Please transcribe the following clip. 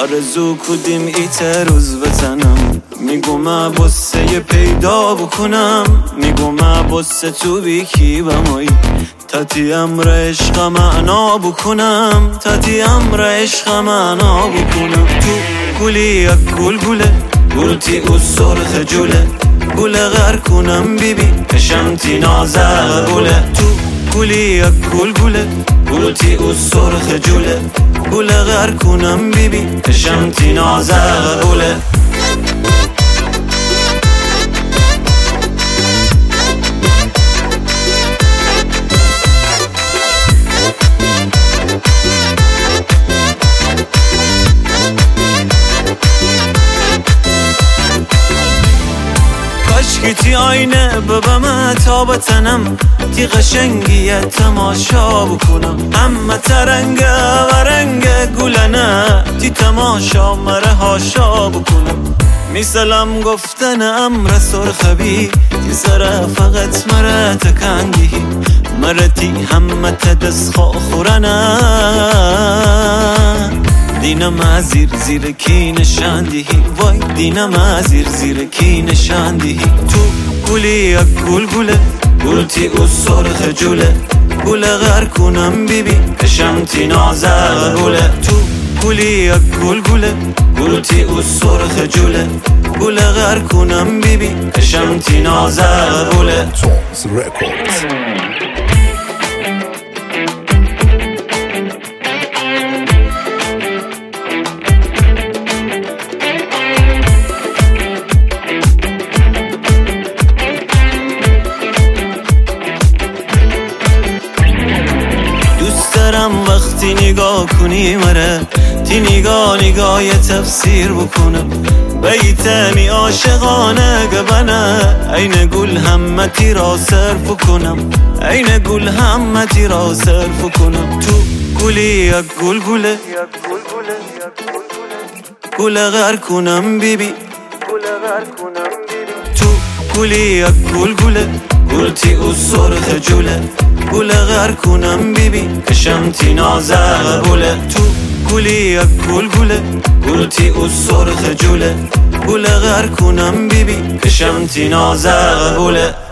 آرزو کدیم ایت روز بزنم، میگم بسه پیدا بکنم، میگم بسه تو بیکی بمایی تاتی امر عشق معنا بکنم، تاتی امر عشق معنا بکنم. تو گلی یک گل گلتی او سرخ جوله، گله غر کنم بیبی کشمتی نازه گله. تو گلی یک گل گلتی او سرخ جوله، گله غر کنم بیبی کشمتی نازه گله. کاشکی آینه ببم تا بتنم، تی قشنگیه تماشا بکنم، همه ترنگ و رنگ گلنه تی تماشا مره هاشا بکنم. میسلم گفتن امر سرخبی تی سره فقط مره تکندی، مره تی همه تدس خورنه دینم زیر کی نشاندی، وای دینم زیر کی نشاندی. تو گلی یک گلتی او سرخ جوله، گله غر کنم بیبی کشمتی نازه گله. تو گلی یک گلتی او سرخ جوله، گله غر کنم بیبی کشمتی نازه گله. وقتی نگاه کنی مره تی نگاه تفسیر بکنم، بیتنی عاشقانه گبنه این گل همتی را صرف کنم، این گل همتی را صرف کنم. تو گلی یک گله غر کنم بیبی، تو گلی یک گلتی او سرخ جوله، گله غر کنم بیبی کشمتی نازه گله. تو گلی یک گلتی او سرخ جوله، گله غر کنم بیبی کشمتی نازه گله.